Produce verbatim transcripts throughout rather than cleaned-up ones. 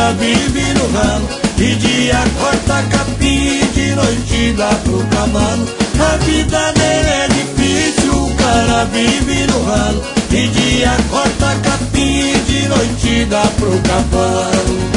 cara vive no ralo, de dia corta capim e de noite dá pro cavalo. A vida dele é difícil, o cara vive no ralo, de dia corta capim e de noite dá pro cavalo.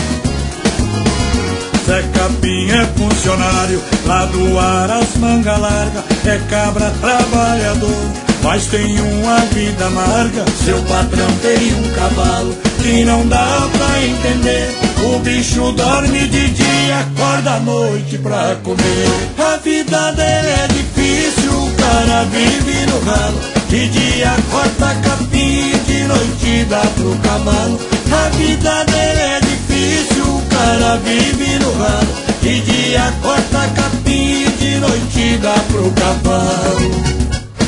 Zé Capim é funcionário lá do Aras Manga Larga, é cabra trabalhador, mas tem uma vida amarga. Seu patrão tem um cavalo que não dá pra entender. O bicho dorme de dia, acorda à noite pra comer. A vida dele é difícil, o cara vive no ralo, de dia corta capim e de noite dá pro cavalo. A vida dele é difícil, o cara vive no ralo, de dia corta capim e de noite dá pro cavalo.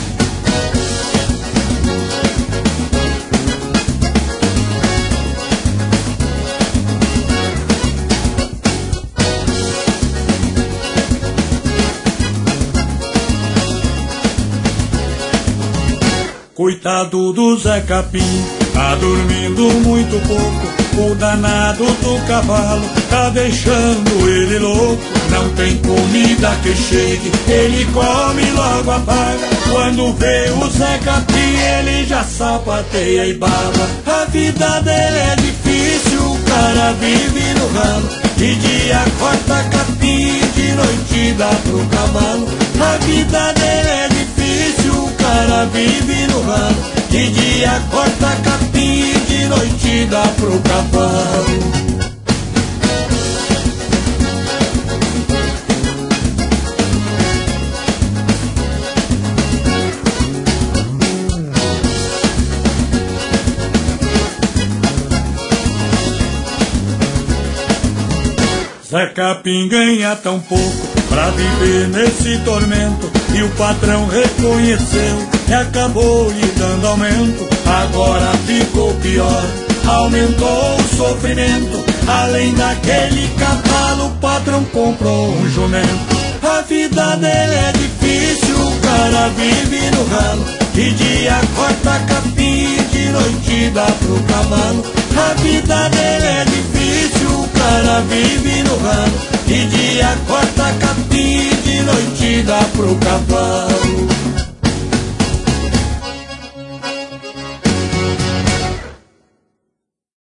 Coitado do Zé Capim, tá dormindo muito pouco. O danado do cavalo tá deixando ele louco. Não tem comida que chegue, ele come e logo apaga. Quando vê o Zé Capim, ele já sapateia e baba. A vida dele é difícil, o cara vive no ralo, de dia corta capim, de noite dá pro cavalo. A vida dele é difícil, o cara vive no ralo, de dia corta capim, de noite dá pro cavalo. Zé Capim ganha tão pouco pra viver nesse tormento, e o patrão reconheceu e acabou lhe dando aumento. Agora ficou pior, aumentou o sofrimento. Além daquele cavalo, o patrão comprou um jumento. A vida dele é difícil, o cara vive no ralo, de dia corta capim, de noite dá pro cavalo. A vida dele é difícil, o cara vive no ralo, de dia corta capim, de noite dá pro cavalo.